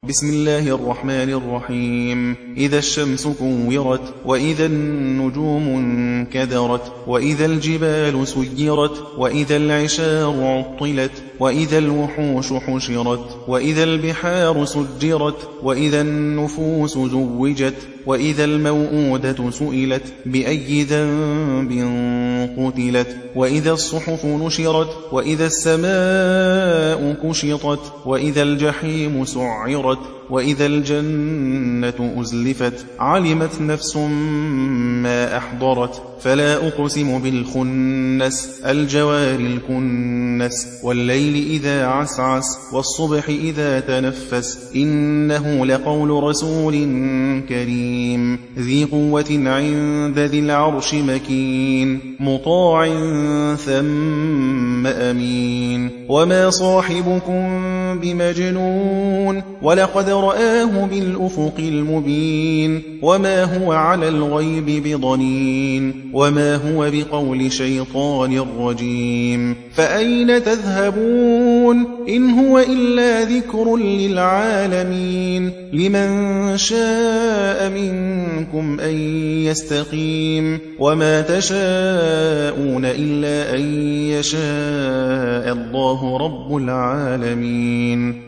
بسم الله الرحمن الرحيم. إذا الشمس كورت، وإذا النجوم انكدرت، وإذا الجبال سيرت، وإذا العشار عطلت، وإذا الوحوش حشرت، وإذا البحار سجرت، وإذا النفوس زوجت، وإذا الموءودة سئلت بأي ذنب قتلت، وإذا الصحف نشرت، وإذا السماء كشطت، وإذا الجحيم سعرت، وإذا الجنة أزلفت. علمت نفس ما أحضرت. فلا أقسم بالخنس، الجوار الكنس، والليل إذا عسعس، والصبح إذا تنفس. إنه لقول رسول كريم ذي قوة عند ذي العرش مكين، مطاع ثم أمين. وما صاحبكم بمجنون، ولقد رآه بالأفق المبين. وما هو على الغيب بضنين، وما هو بقول شيطان رجيم. فأين تذهبون؟ إن هو إلا ذكر للعالمين. لمن شاء منكم أن يستقيم. وما تشاءون إلا أن يشاء الله رب العالمين.